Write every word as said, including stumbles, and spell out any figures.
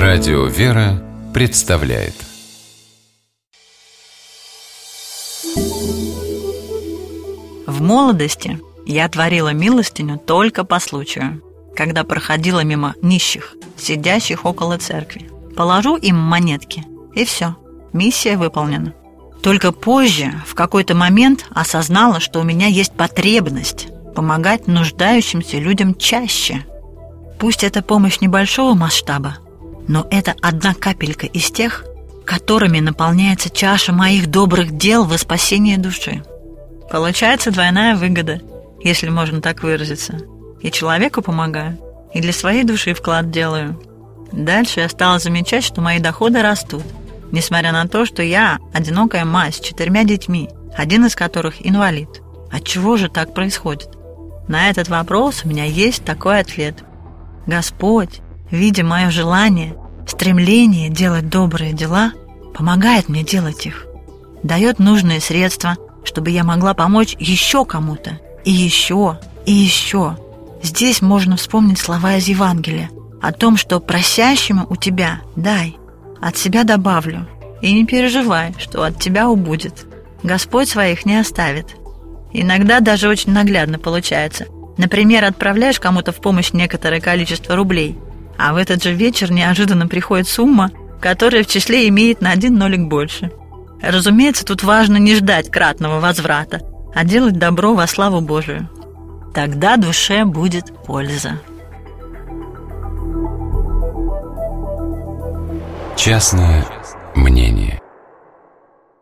Радио «Вера» представляет. В молодости я творила милостыню только по случаю, когда проходила мимо нищих, сидящих около церкви. Положу им монетки, и все, миссия выполнена. Только позже, в какой-то момент, осознала, что у меня есть потребность помогать нуждающимся людям чаще. Пусть это помощь небольшого масштаба, но это одна капелька из тех, которыми наполняется чаша моих добрых дел во спасение души. Получается двойная выгода, если можно так выразиться. И человеку помогаю, и для своей души вклад делаю. Дальше я стала замечать, что мои доходы растут, несмотря на то, что я одинокая мать с четырьмя детьми, один из которых инвалид. Отчего же так происходит? На этот вопрос у меня есть такой ответ. Господь, видя мое желание, стремление делать добрые дела, помогает мне делать их, дает нужные средства, чтобы я могла помочь еще кому-то, и еще, и еще. Здесь можно вспомнить слова из Евангелия о том, что просящему у тебя дай, от себя добавлю, и не переживай, что от тебя убудет. Господь своих не оставит. Иногда даже очень наглядно получается. Например, отправляешь кому-то в помощь некоторое количество рублей, а в этот же вечер неожиданно приходит сумма, которая в числе имеет на один нолик больше. Разумеется, тут важно не ждать кратного возврата, а делать добро во славу Божию. Тогда душе будет польза. Частное мнение.